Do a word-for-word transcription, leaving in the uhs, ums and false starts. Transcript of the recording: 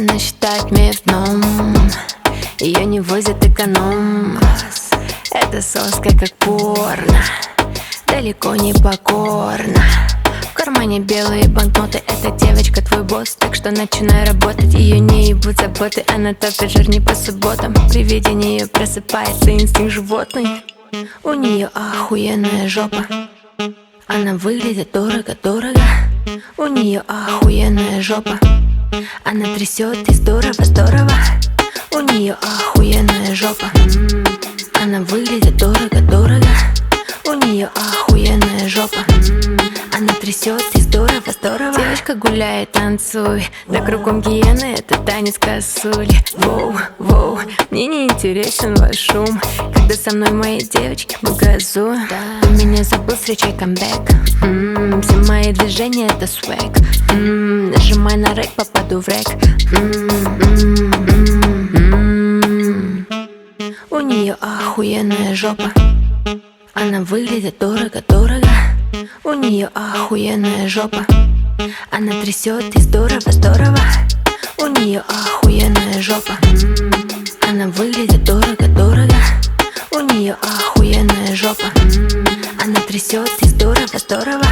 Она считает мир дном, ее не возят эконом. Это соска как порно, далеко не покорна. В кармане белые банкноты, эта девочка твой босс. Так что начинай работать, ее не ебут заботы. Она топит жир не по субботам, при виде нее просыпается инстинкт животный. У нее охуенная жопа, она выглядит дорого-дорого. У нее охуенная жопа, она трясет и здорово-здорово. У нее охуенная жопа, она выглядит дорого-дорого. У нее охуенная жопа, она трясет и здорово-здорово. Девочка гуляй, танцуй, да кругом гиены, это танец косули. Воу, воу, мне не интересен ваш шум, когда со мной мои девочки мы газуем. Ты меня забыл, встречай камбэк. М-м, все мои движения это свэг. М-м, нажимай на рэк, попаду в рэк. М-м-м-м-м. У нее охуенная жопа, она выглядит дорого-дорого. У нее охуенная жопа, она трясет и здорово-здорово. У нее охуенная жопа, она выглядит дорого-дорого. У нее охуенная жопа, она трясет и здорово-здорово.